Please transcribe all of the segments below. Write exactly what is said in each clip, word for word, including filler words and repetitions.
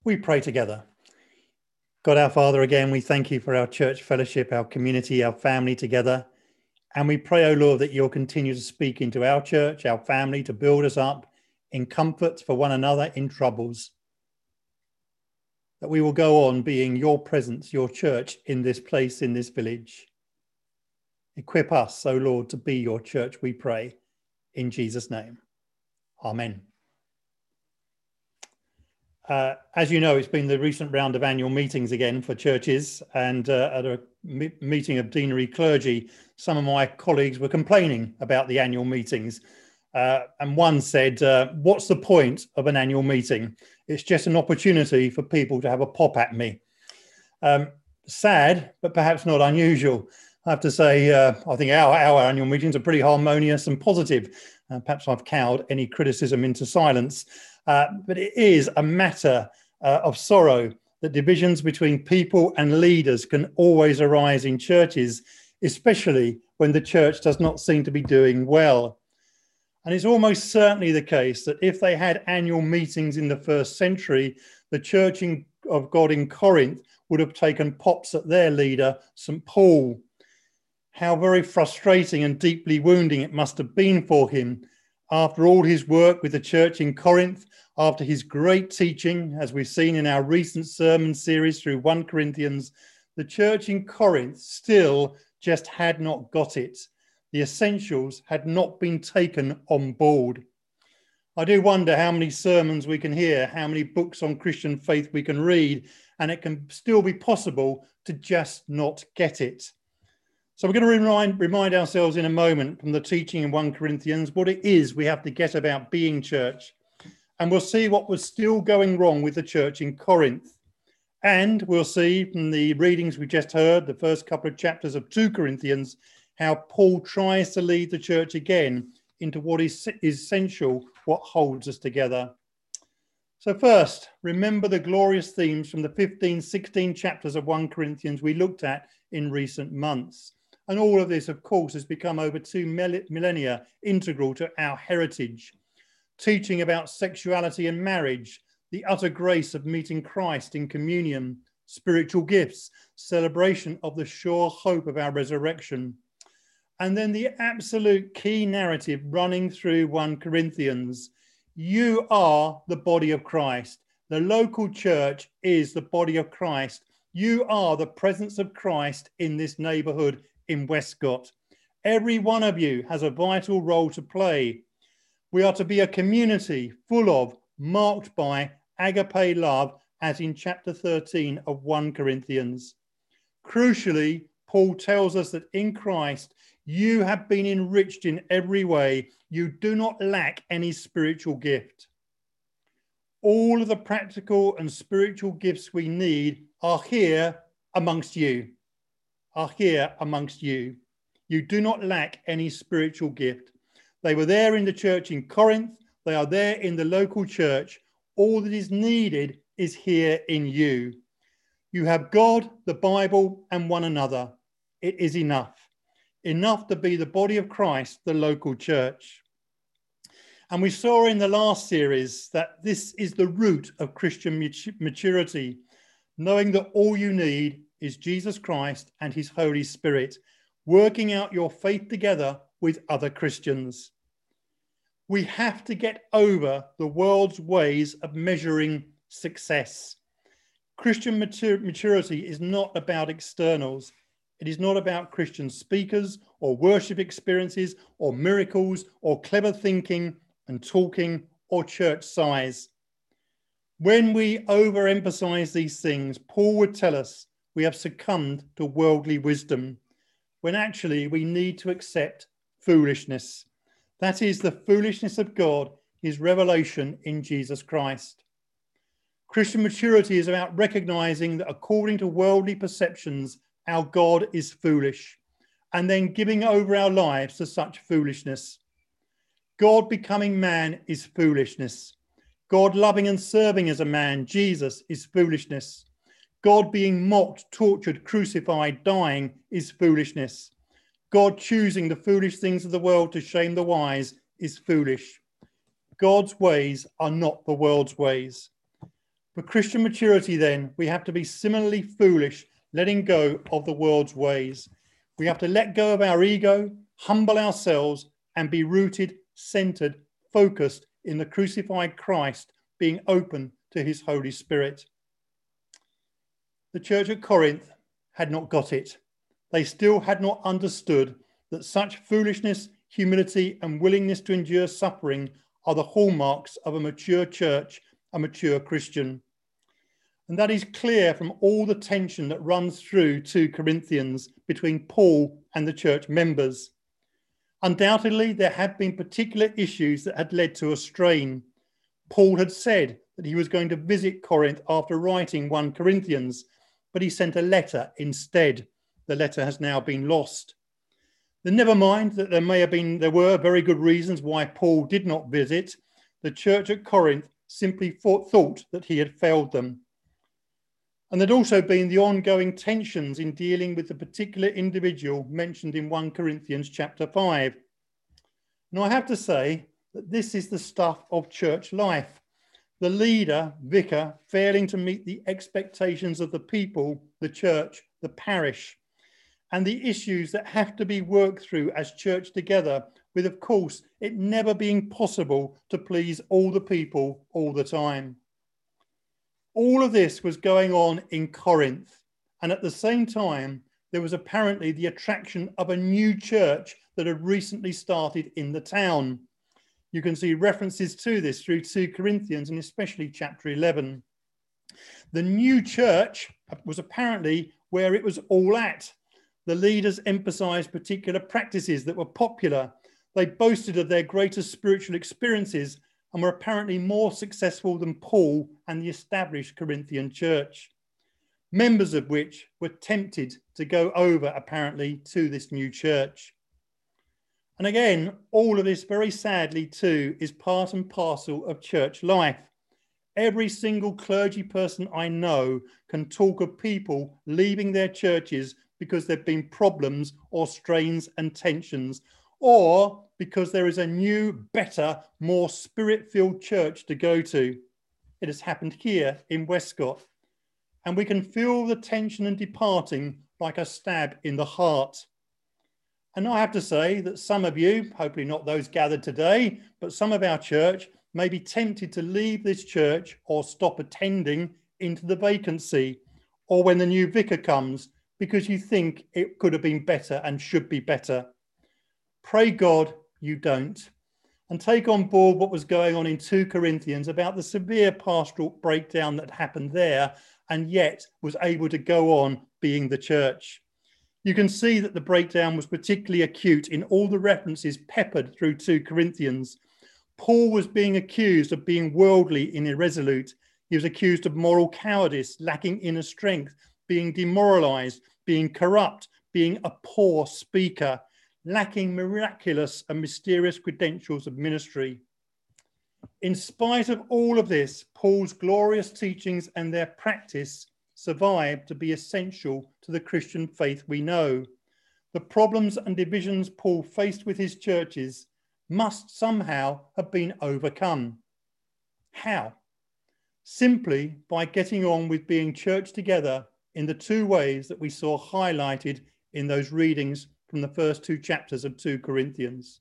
We pray together. God our Father, again, we thank you for our church fellowship, our community, our family together. And we pray, O Lord, that you'll continue to speak into our church, our family, to build us up in comfort for one another in troubles. That we will go on being your presence, your church in this place, in this village. Equip us, O Lord, to be your church, we pray, in Jesus' name. Amen. Uh, as you know, it's been the recent round of annual meetings again for churches, and uh, at a me- meeting of deanery clergy, some of my colleagues were complaining about the annual meetings. Uh, and one said, uh, what's the point of an annual meeting? It's just an opportunity for people to have a pop at me. Um, sad, but perhaps not unusual. I have to say, uh, I think our, our annual meetings are pretty harmonious and positive. Uh, perhaps I've cowed any criticism into silence. Uh, but it is a matter uh, of sorrow that divisions between people and leaders can always arise in churches, especially when the church does not seem to be doing well. And it's almost certainly the case that if they had annual meetings in the first century, the Church in, of God in Corinth would have taken pops at their leader, Saint Paul. How very frustrating and deeply wounding it must have been for him. After all his work with the church in Corinth, after his great teaching, as we've seen in our recent sermon series through First Corinthians, the church in Corinth still just had not got it. The essentials had not been taken on board. I do wonder how many sermons we can hear, how many books on Christian faith we can read, and it can still be possible to just not get it. So we're going to remind, remind ourselves in a moment from the teaching in First Corinthians what it is we have to get about being church. And we'll see what was still going wrong with the church in Corinth. And we'll see from the readings we just heard, the first couple of chapters of Second Corinthians, how Paul tries to lead the church again into what is essential, what holds us together. So first, remember the glorious themes from the fifteen, sixteen chapters of First Corinthians we looked at in recent months. And all of this, of course, has become over two millennia integral to our heritage. Teaching about sexuality and marriage, the utter grace of meeting Christ in communion, spiritual gifts, celebration of the sure hope of our resurrection. And then the absolute key narrative running through First Corinthians. You are the body of Christ. The local church is the body of Christ. You are the presence of Christ in this neighbourhood in Westcott. Every one of you has a vital role to play. We are to be a community full of, marked by agape love, as in chapter thirteen of First Corinthians. Crucially, Paul tells us that in Christ, you have been enriched in every way. You do not lack any spiritual gift. All of the practical and spiritual gifts we need are here amongst you. Are here amongst you. You do not lack any spiritual gift. They were there in the church in Corinth. They are there in the local church. All that is needed is here in you. You have God, the Bible, and one another. It is enough. Enough to be the body of Christ, the local church. And we saw in the last series that this is the root of Christian maturity, knowing that all you need is Jesus Christ and his Holy Spirit, working out your faith together with other Christians. We have to get over the world's ways of measuring success. Christian matur- maturity is not about externals. It is not about Christian speakers or worship experiences or miracles or clever thinking and talking or church size. When we overemphasize these things, Paul would tell us we have succumbed to worldly wisdom, when actually we need to accept foolishness. That is the foolishness of God, his revelation in Jesus Christ. Christian maturity is about recognizing that according to worldly perceptions, our God is foolish, and then giving over our lives to such foolishness. God becoming man is foolishness. God loving and serving as a man, Jesus, is foolishness. God being mocked, tortured, crucified, dying is foolishness. God choosing the foolish things of the world to shame the wise is foolish. God's ways are not the world's ways. For Christian maturity, then, we have to be similarly foolish, letting go of the world's ways. We have to let go of our ego, humble ourselves, and be rooted, centered, focused in the crucified Christ, being open to his Holy Spirit. The church at Corinth had not got it. They still had not understood that such foolishness, humility, and willingness to endure suffering are the hallmarks of a mature church, a mature Christian. And that is clear from all the tension that runs through Second Corinthians between Paul and the church members. Undoubtedly, there had been particular issues that had led to a strain. Paul had said that he was going to visit Corinth after writing First Corinthians, but he sent a letter instead. The letter has now been lost. Then never mind that there may have been, there were very good reasons why Paul did not visit. The church at Corinth simply thought, thought that he had failed them. And there'd also been the ongoing tensions in dealing with the particular individual mentioned in First Corinthians chapter five. Now, I have to say that this is the stuff of church life. The leader, vicar, failing to meet the expectations of the people, the church, the parish, and the issues that have to be worked through as church together, with, of course, it never being possible to please all the people all the time. All of this was going on in Corinth, and at the same time, there was apparently the attraction of a new church that had recently started in the town. You can see references to this through Second Corinthians and especially chapter eleven. The new church was apparently where it was all at. The leaders emphasized particular practices that were popular. They boasted of their greatest spiritual experiences and were apparently more successful than Paul and the established Corinthian church, members of which were tempted to go over apparently to this new church. And again, all of this very sadly too is part and parcel of church life. Every single clergy person I know can talk of people leaving their churches because there have been problems or strains and tensions, or because there is a new, better, more spirit-filled church to go to. It has happened here in Westcott, and we can feel the tension and departing like a stab in the heart. And I have to say that some of you, hopefully not those gathered today, but some of our church may be tempted to leave this church or stop attending into the vacancy, or when the new vicar comes, because you think it could have been better and should be better. Pray God you don't, and take on board what was going on in Second Corinthians about the severe pastoral breakdown that happened there, and yet was able to go on being the church. You can see that the breakdown was particularly acute in all the references peppered through Second Corinthians. Paul was being accused of being worldly and irresolute. He was accused of moral cowardice, lacking inner strength, being demoralized, being corrupt, being a poor speaker, lacking miraculous and mysterious credentials of ministry. In spite of all of this, Paul's glorious teachings and their practice survived to be essential to the Christian faith we know. The problems and divisions Paul faced with his churches must somehow have been overcome. How? Simply by getting on with being church together in the two ways that we saw highlighted in those readings from the first two chapters of Second Corinthians.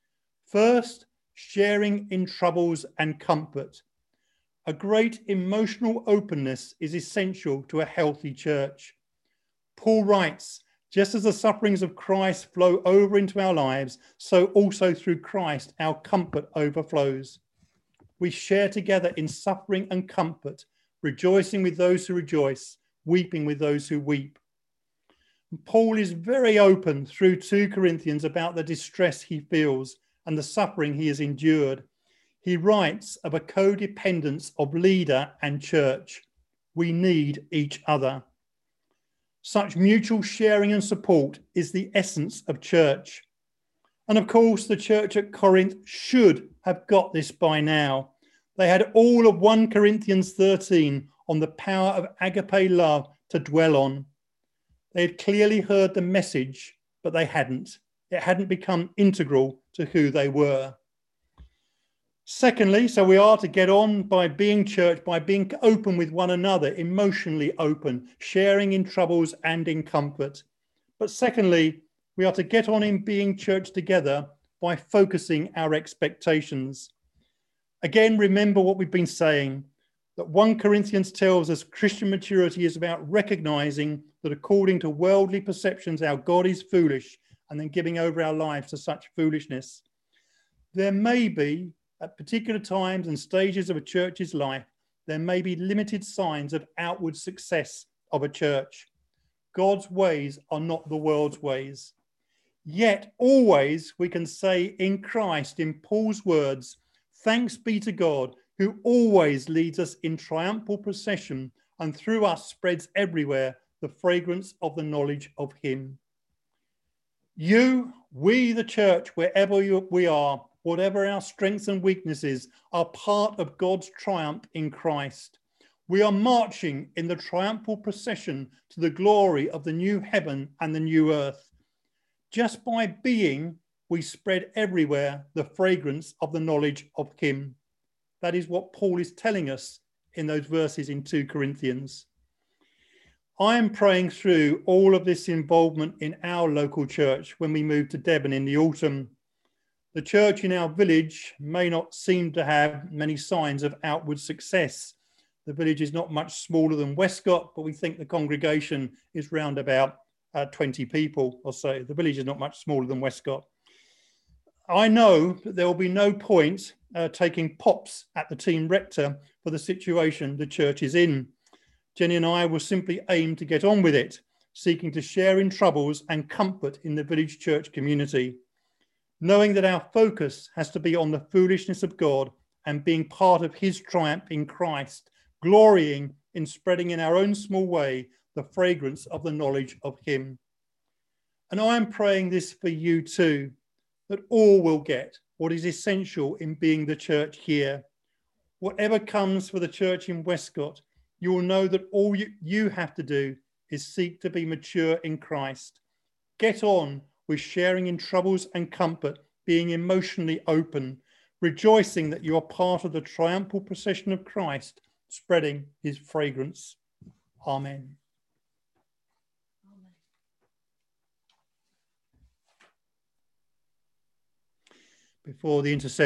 First, sharing in troubles and comfort. A great emotional openness is essential to a healthy church. Paul writes, just as the sufferings of Christ flow over into our lives, so also through Christ our comfort overflows. We share together in suffering and comfort, rejoicing with those who rejoice, weeping with those who weep. Paul is very open through Second Corinthians about the distress he feels and the suffering he has endured. He writes of a codependence of leader and church. We need each other. Such mutual sharing and support is the essence of church. And of course, the church at Corinth should have got this by now. They had all of First Corinthians thirteen on the power of agape love to dwell on. They had clearly heard the message, but they hadn't. It hadn't become integral to who they were. Secondly, so we are to get on by being church, by being open with one another, emotionally open, sharing in troubles and in comfort. But secondly, we are to get on in being church together by focusing our expectations. Again, remember what we've been saying, that First Corinthians tells us Christian maturity is about recognizing that according to worldly perceptions, our God is foolish, and then giving over our lives to such foolishness. There may be, at particular times and stages of a church's life, there may be limited signs of outward success of a church. God's ways are not the world's ways. Yet always we can say in Christ, in Paul's words, thanks be to God who always leads us in triumphal procession and through us spreads everywhere the fragrance of the knowledge of him. You, we the church, wherever you, we are, whatever our strengths and weaknesses, are part of God's triumph in Christ. We are marching in the triumphal procession to the glory of the new heaven and the new earth. Just by being, we spread everywhere the fragrance of the knowledge of him. That is what Paul is telling us in those verses in Second Corinthians. I am praying through all of this involvement in our local church when we move to Devon in the autumn. The church in our village may not seem to have many signs of outward success. The village is not much smaller than Westcott, but we think the congregation is round about uh, twenty people or so. The village is not much smaller than Westcott. I know that there will be no point uh, taking pops at the team rector for the situation the church is in. Jenny and I will simply aim to get on with it, seeking to share in troubles and comfort in the village church community, knowing that our focus has to be on the foolishness of God and being part of his triumph in Christ, glorying in spreading in our own small way the fragrance of the knowledge of him. And I am praying this for you too, that all will get what is essential in being the church here. Whatever comes for the church in Westcott, you will know that all you, you have to do is seek to be mature in Christ. Get on with sharing in troubles and comfort, being emotionally open, rejoicing that you are part of the triumphal procession of Christ, spreading his fragrance. Amen. Before the intercession.